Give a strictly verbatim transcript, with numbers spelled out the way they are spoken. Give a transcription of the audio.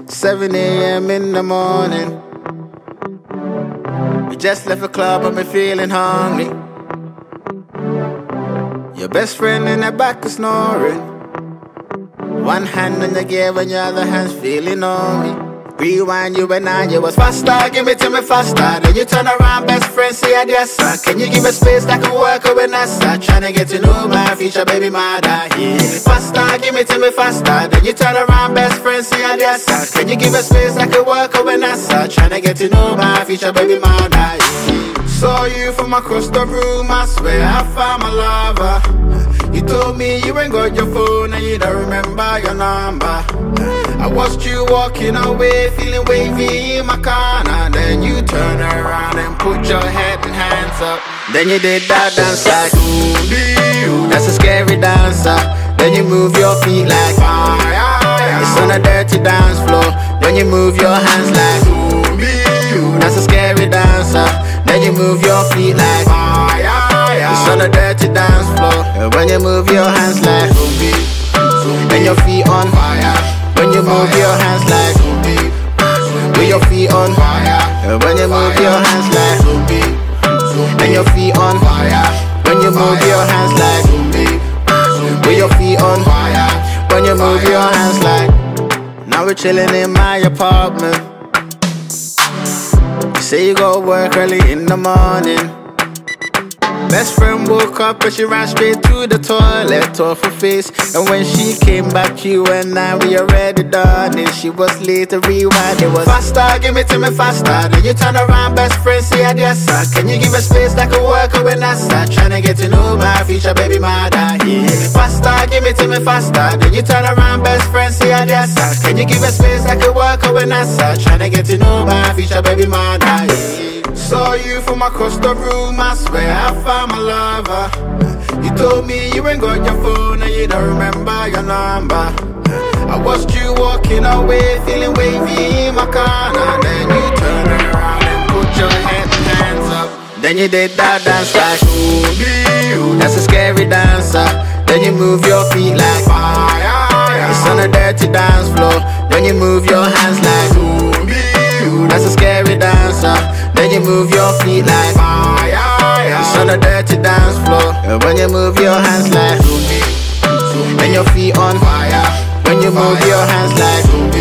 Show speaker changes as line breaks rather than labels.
seven a m in the morning. We just left a club and me feeling hungry. Your best friend in the back is snoring. One hand on the gear and your other hand's feeling on me. Rewind you and I, you was faster, give it to me faster. Then you turn around, best friend, say adios, sir. Can you give me space that can work when I start trying to get to know my future baby mother? Yeah. Faster, give it to me faster. Then you turn around, best friend, say adios, sir. Can you give me space that can work when I start trying to get to know my future baby mother? Yeah. Saw you from across the room, I swear I found my lover. You told me you ain't got your phone and you don't remember your number. I watched you walking away, feeling wavy in my corner. Then you turn around and put your head and hands up. Then you did that dance like ooh, that's a scary dancer. Then you move your feet like fire. It's on a dirty dance floor. Then you move your hands like ooh, that's a scary dancer. Then you move your feet like fire. It's on a dirty dance floor. When you move your hands like ooh, and your feet on fire. When you move your hands like with your feet on fire. When you move your hands like and your feet on fire. When you move your hands like with your feet on fire. When you move your hands like. Now we're chilling in my apartment. You say you go work early in the morning. Best friend woke up and she ran straight to the toilet off her face. And when she came back, you and I, we already done it. She was late to rewind, it was faster, give it to me faster. Then you turn around, best friend, say adios, sir. Can you give me space that can work when I start trying to get to know my future baby mother? Yeah. Faster, give it to me faster. Then you turn around, best friend, say adios, sir. Can you give me space that can work when I start trying to get to know my future baby mother? Yeah. Saw you from across the room, I swear I found my lover. You told me you ain't got your phone and you don't remember your number. I watched you walking away, feeling wavy in my corner. Then you turn around and put your head and hands up. Then you did that dance like ooh, that's a scary dancer. Then you move your feet like fire. It's on a dirty dance floor. Then you move your hands like ooh, that's a scary dancer. Then you move your feet like fire. It's on a dirty dance floor. When you move your hands like and your feet on fire. When you move your hands like